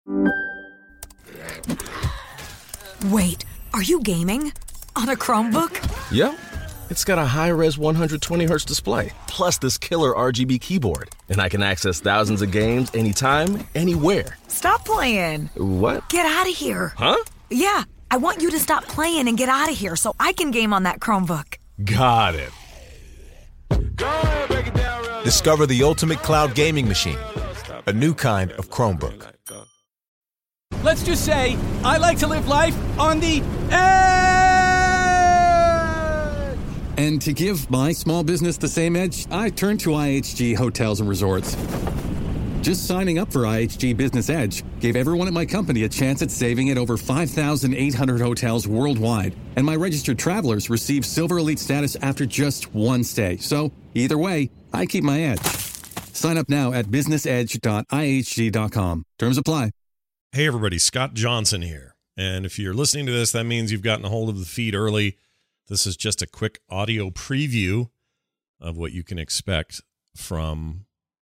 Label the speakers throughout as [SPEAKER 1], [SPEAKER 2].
[SPEAKER 1] Wait, are you gaming? On a Chromebook?
[SPEAKER 2] Yep. It's got a high-res 120Hz display, plus this killer RGB keyboard. And I can access thousands of games anytime, anywhere.
[SPEAKER 1] Stop playing.
[SPEAKER 2] What?
[SPEAKER 1] Get out of here.
[SPEAKER 2] Huh?
[SPEAKER 1] Yeah, I want you to stop playing and get out of here so I can game on that Chromebook.
[SPEAKER 2] Got it.
[SPEAKER 3] Discover the ultimate cloud gaming machine, a new kind of Chromebook.
[SPEAKER 4] Let's just say I like to live life on the edge. And to give my small business the same edge, I turned to IHG Hotels and Resorts. Just signing up for IHG Business Edge gave everyone at my company a chance at saving at over 5,800 hotels worldwide, and my registered travelers receive Silver Elite status after just one stay. So, either way, I keep my edge. Sign up now at businessedge.ihg.com. Terms apply.
[SPEAKER 5] Hey everybody, Scott Johnson here. And if you're listening to this, that means you've gotten a hold of the feed early. This is just a quick audio preview of what you can expect from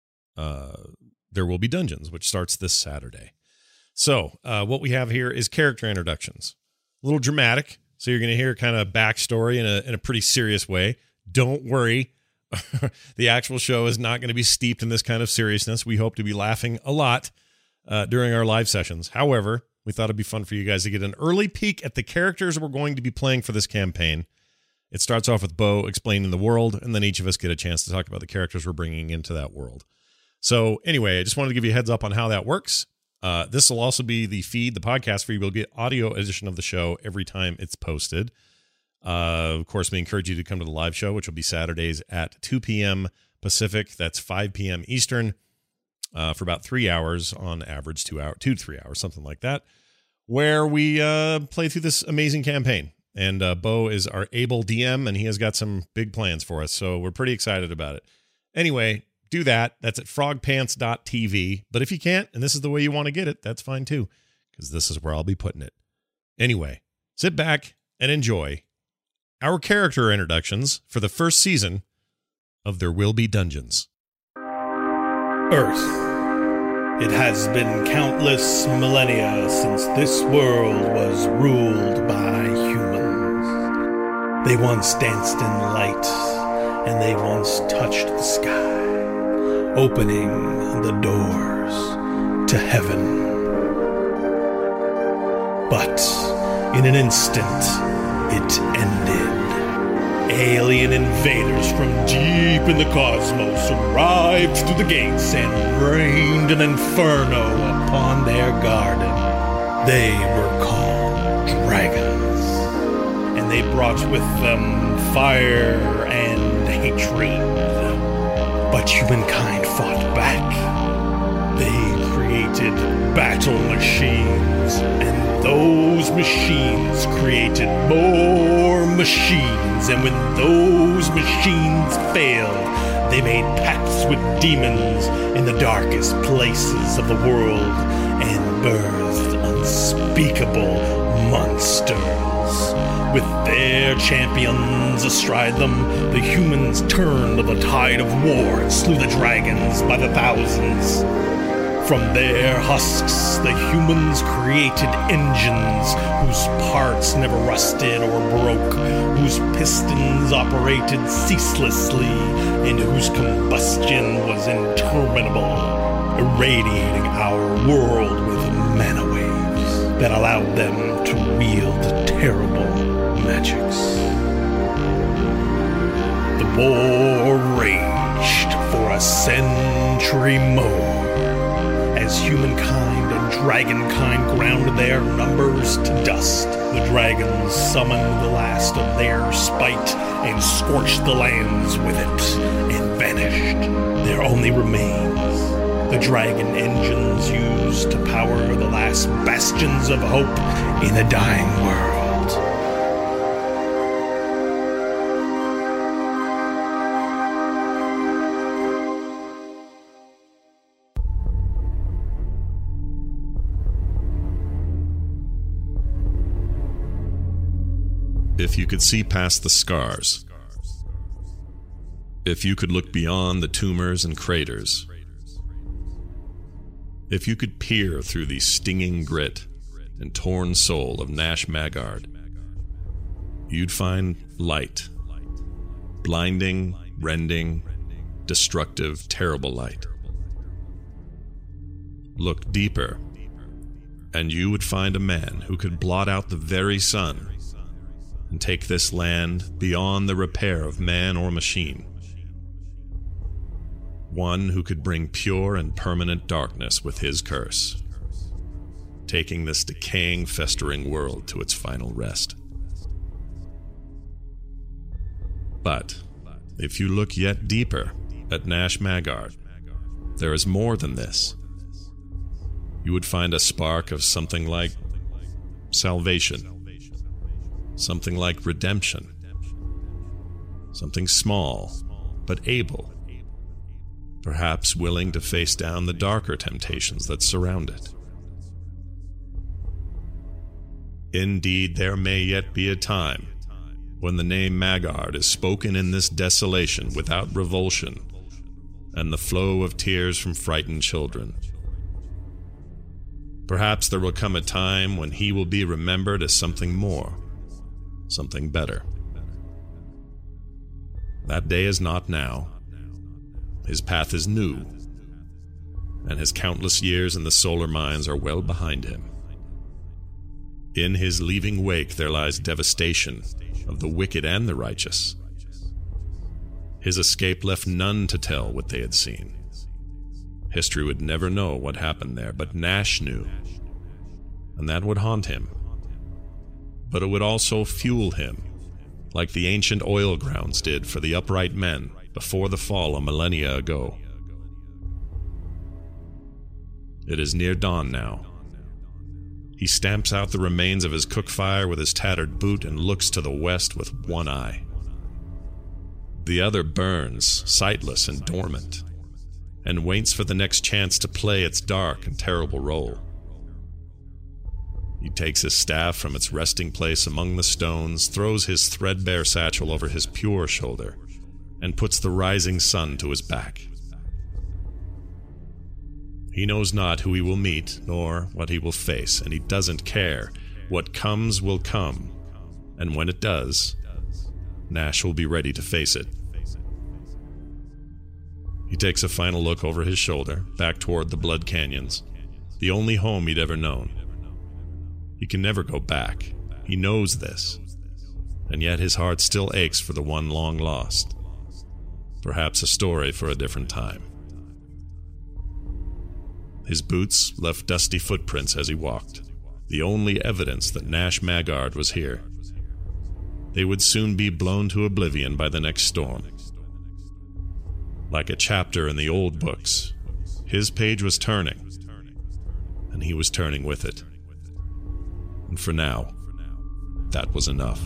[SPEAKER 5] There Will Be Dungeons, which starts this Saturday. So what we have here is character introductions. A little dramatic, so you're going to hear kind of backstory in a pretty serious way. Don't worry. The actual show is not going to be steeped in this kind of seriousness. We hope to be laughing a lot during our live sessions. However, we thought it'd be fun for you guys to get an early peek at the characters we're going to be playing for this campaign. It starts off with Bo explaining the world, and then each of us get a chance to talk about the characters we're bringing into that world. So anyway, I just wanted to give you a heads up on how that works. This will also be the feed, the podcast feed. We'll get audio edition of the show every time it's posted. Of course, we encourage you to come to the live show, which will be Saturdays at 2 p.m. Pacific. That's 5 p.m. Eastern. For about 3 hours on average, 2 to 3 hours, something like that, where we play through this amazing campaign. And Bo is our able DM, and he has got some big plans for us, so we're pretty excited about it. Anyway, do that. That's at frogpants.tv. But if you can't, and this is the way you want to get it, that's fine too, because this is where I'll be putting it. Anyway, sit back and enjoy our character introductions for the first season of There Will Be Dungeons.
[SPEAKER 6] Earth. It has been countless millennia since this world was ruled by humans. They once danced in light, and they once touched the sky, opening the doors to heaven. But in an instant, it ended. Alien invaders from deep in the cosmos arrived through the gates and rained an inferno upon their garden. They were called dragons, and they brought with them fire and hatred. But humankind fought back. They created battle machines, and those machines created more machines. And when those machines failed, they made pacts with demons in the darkest places of the world and birthed unspeakable monsters. With their champions astride them, the humans turned the tide of war and slew the dragons by the thousands. From their husks, the humans created engines whose parts never rusted or broke, whose pistons operated ceaselessly, and whose combustion was interminable, irradiating our world with mana waves that allowed them to wield terrible magics. The war raged for a century more, as humankind and dragonkind ground their numbers to dust. The dragons summoned the last of their spite and scorched the lands with it and vanished. There only remains the dragon engines used to power the last bastions of hope in a dying world.
[SPEAKER 5] If you could see past the scars, if you could look beyond the tumors and craters, If you could peer through the stinging grit and torn soul of Nash Maggard, you'd find light. Blinding, rending, destructive, terrible light. Look deeper, and you would find a man who could blot out the very sun and take this land beyond the repair of man or machine. One who could bring pure and permanent darkness with his curse, taking this decaying, festering world to its final rest. But if you look yet deeper at Nash Maggard, there is more than this. You would find a spark of something like salvation, something like redemption, something small but able, perhaps willing to face down the darker temptations that surround it. Indeed, there may yet be a time when the name Maggard is spoken in this desolation without revulsion and the flow of tears from frightened children. Perhaps there will come a time when he will be remembered as something more, something better. That day is not now. His path is new, and his countless years in the solar mines are well behind him. In his leaving wake there lies devastation of the wicked and the righteous. His escape left none to tell what they had seen. History would never know what happened there, but Nash knew, and that would haunt him. But it would also fuel him, like the ancient oil grounds did for the upright men before the fall a millennia ago. It is near dawn now. He stamps out the remains of his cook fire with his tattered boot and looks to the west with one eye. The other burns, sightless and dormant, and waits for the next chance to play its dark and terrible role. He takes his staff from its resting place among the stones, throws his threadbare satchel over his pure shoulder, and puts the rising sun to his back. He knows not who he will meet, nor what he will face, and he doesn't care. What comes will come, and when it does, Nash will be ready to face it. He takes a final look over his shoulder, back toward the Blood Canyons, the only home he'd ever known. He can never go back. He knows this, and yet his heart still aches for the one long lost. Perhaps a story for a different time. His boots left dusty footprints as he walked, the only evidence that Nash Maggard was here. They would soon be blown to oblivion by the next storm. Like a chapter in the old books, his page was turning, and he was turning with it. And for now, that was enough.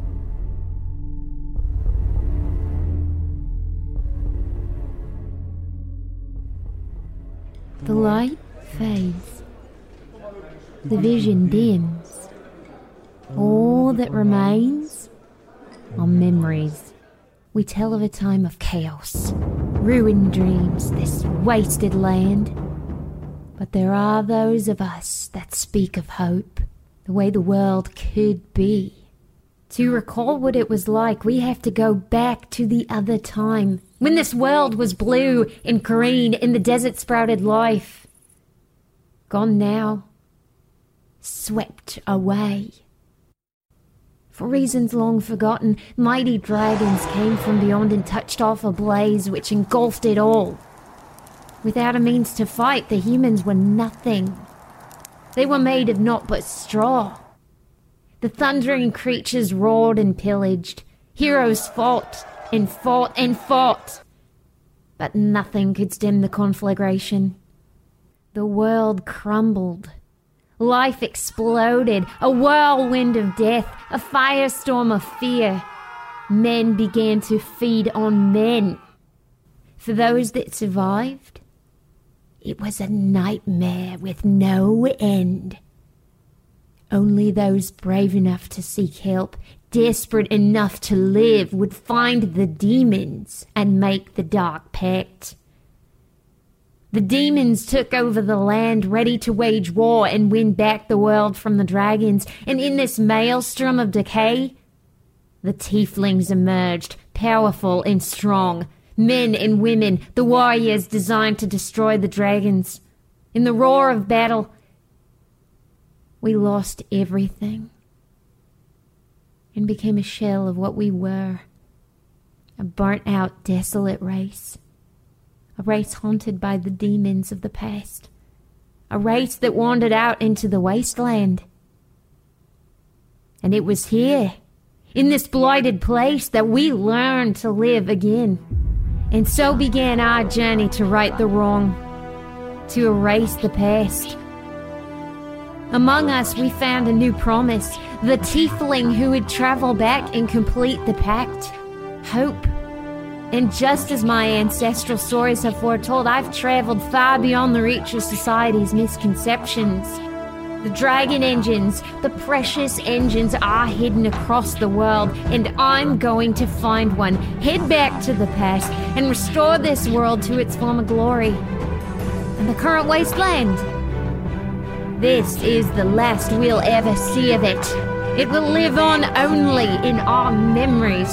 [SPEAKER 7] The light fades. The vision dims. All that remains are memories. We tell of a time of chaos, ruined dreams, this wasted land. But there are those of us that speak of hope, the way the world could be. To recall what it was like, we have to go back to the other time, when this world was blue and green in the desert sprouted life. Gone now. Swept away. For reasons long forgotten, mighty dragons came from beyond and touched off a blaze which engulfed it all. Without a means to fight, the humans were nothing. They were made of naught but straw. The thundering creatures roared and pillaged. Heroes fought and fought and fought. But nothing could stem the conflagration. The world crumbled. Life exploded. A whirlwind of death. A firestorm of fear. Men began to feed on men. For those that survived, it was a nightmare with no end. Only those brave enough to seek help, desperate enough to live, would find the demons and make the dark pact. The demons took over the land, ready to wage war and win back the world from the dragons. And in this maelstrom of decay, the tieflings emerged, powerful and strong. Men and women, the warriors designed to destroy the dragons. In the roar of battle, we lost everything and became a shell of what we were. A burnt-out, desolate race. A race haunted by the demons of the past. A race that wandered out into the wasteland. And it was here, in this blighted place, that we learned to live again. And so began our journey to right the wrong, to erase the past. Among us, we found a new promise, the tiefling who would travel back and complete the pact. Hope. And just as my ancestral stories have foretold, I've traveled far beyond the reach of society's misconceptions. The dragon engines, the precious engines, are hidden across the world, and I'm going to find one, head back to the past, and restore this world to its former glory. And the current wasteland, this is the last we'll ever see of it. It will live on only in our memories.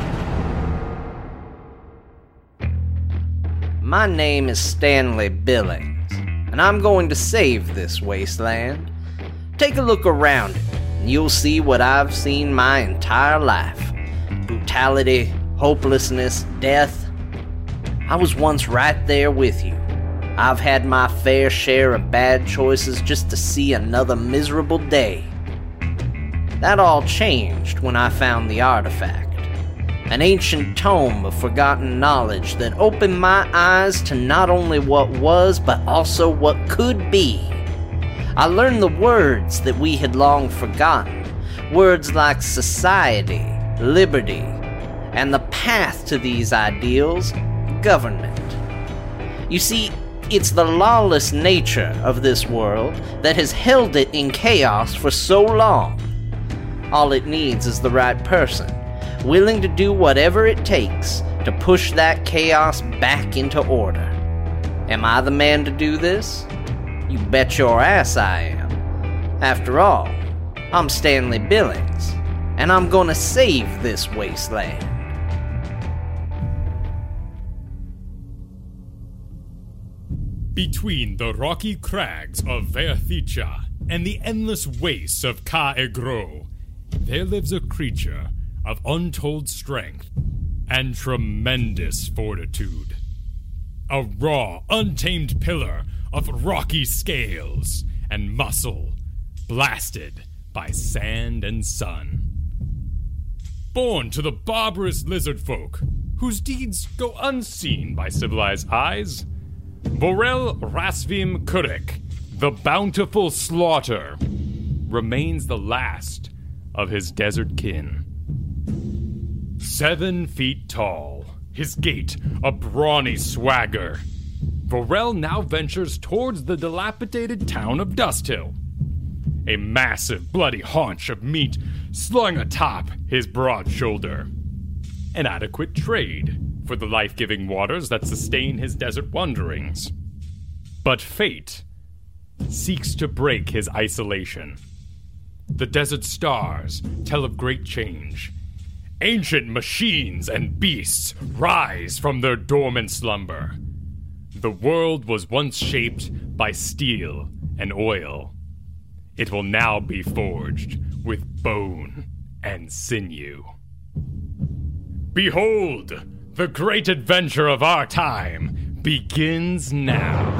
[SPEAKER 8] My name is Stanley Billings, and I'm going to save this wasteland. Take a look around it, and you'll see what I've seen my entire life. Brutality, hopelessness, death. I was once right there with you. I've had my fair share of bad choices just to see another miserable day. That all changed when I found the artifact. An ancient tome of forgotten knowledge that opened my eyes to not only what was, but also what could be. I learned the words that we had long forgotten. Words like society, liberty, and the path to these ideals, government. You see, it's the lawless nature of this world that has held it in chaos for so long. All it needs is the right person, willing to do whatever it takes to push that chaos back into order. Am I the man to do this? You bet your ass I am. After all, I'm Stanley Billings, and I'm gonna save this wasteland.
[SPEAKER 9] Between the rocky crags of Verthicha and the endless wastes of Ka-Egro, there lives a creature of untold strength and tremendous fortitude. A raw, untamed pillar of rocky scales and muscle, blasted by sand and sun. Born to the barbarous lizard folk, whose deeds go unseen by civilized eyes, Vorel Rasvim Kurek, the bountiful slaughter, remains the last of his desert kin. 7 feet tall, his gait a brawny swagger, Vorel now ventures towards the dilapidated town of Dusthill. A massive, bloody haunch of meat slung atop his broad shoulder. An adequate trade for the life-giving waters that sustain his desert wanderings. But fate seeks to break his isolation. The desert stars tell of great change. Ancient machines and beasts rise from their dormant slumber. The world was once shaped by steel and oil. It will now be forged with bone and sinew. Behold, the great adventure of our time begins now.